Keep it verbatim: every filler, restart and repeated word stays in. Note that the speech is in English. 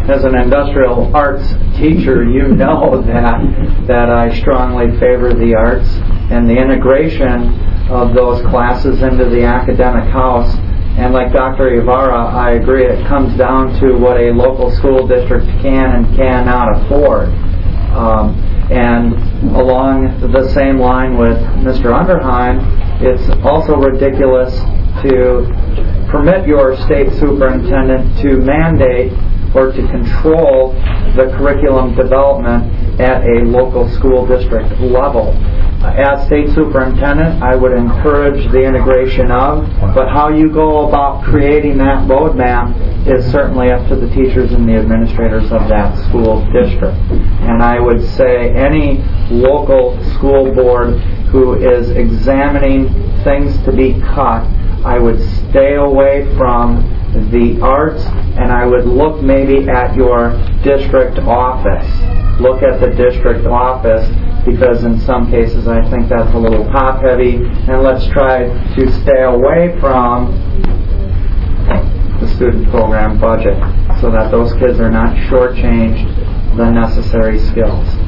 as an industrial arts teacher, you know that that I strongly favor the arts and the integration of those classes into the academic house. And like Doctor Ibarra, I agree, it comes down to what a local school district can and cannot afford. Um, and along the same line with Mister Underheim, it's also ridiculous to permit your state superintendent to mandate or to control the curriculum development at a local school district level. As state superintendent, I would encourage the integration of, but how you go about creating that roadmap is certainly up to the teachers and the administrators of that school district. And I would say any local school board who is examining things to be cut, I would stay away from the arts, and I would look maybe at your district office. Look at the district office, because in some cases I think that's a little top-heavy, and let's try to stay away from the student program budget so that those kids are not shortchanged the necessary skills.